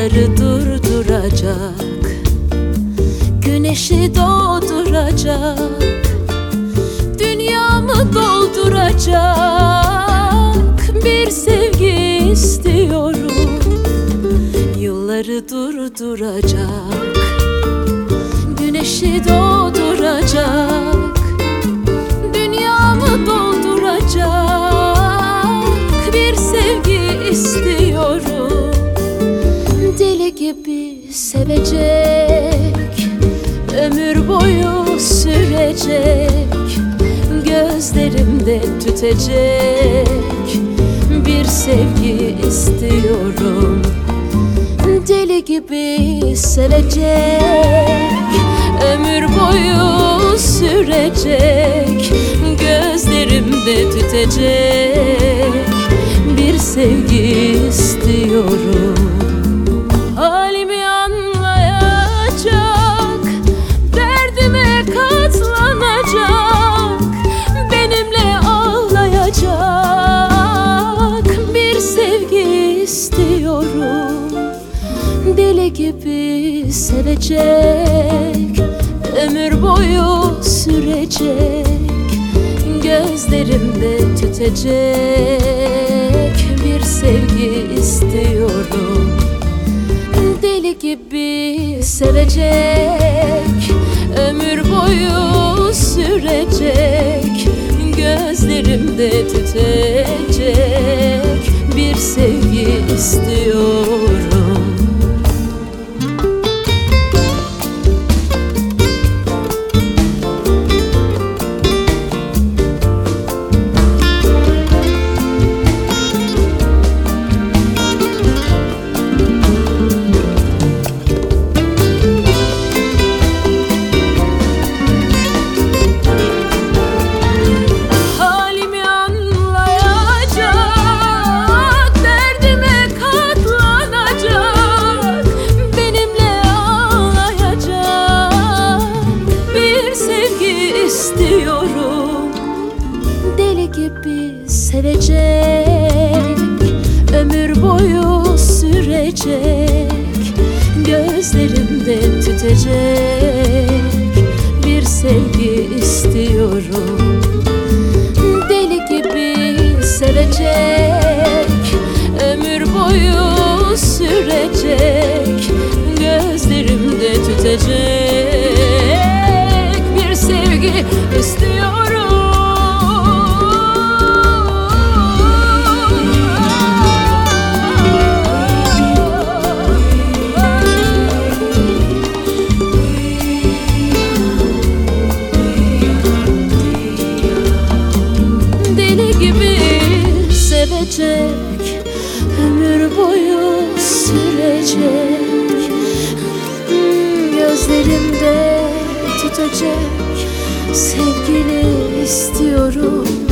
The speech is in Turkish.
Yılları durduracak, güneşi doğduracak, dünyamı dolduracak bir sevgi istiyorum. Yılları durduracak, güneşi doğduracak, dünyamı dolduracak bir sevgi istiyorum. Deli gibi sevecek, ömür boyu sürecek, gözlerimde tütecek bir sevgi istiyorum. Deli gibi sevecek, ömür boyu sürecek, gözlerimde tütecek bir sevgi istiyorum. Halimi anlayacak, derdime katlanacak, benimle ağlayacak bir sevgi istiyorum. Deli gibi sevecek, ömür boyu sürecek, gözlerimde tütecek bir sevgi istiyorum. Deli gibi sevecek, ömür boyu sürecek, gözlerimde tütecek bir sevgi istiyorum. Deli gibi sevecek, ömür boyu sürecek, gözlerimde tütecek bir sevgi istiyorum. Deli gibi sevecek, ömür boyu sürecek, gözlerimde tütecek bir sevgi istiyorum. Sevecek, ömür boyu sürecek, gözlerimde tutacak sevgili istiyorum.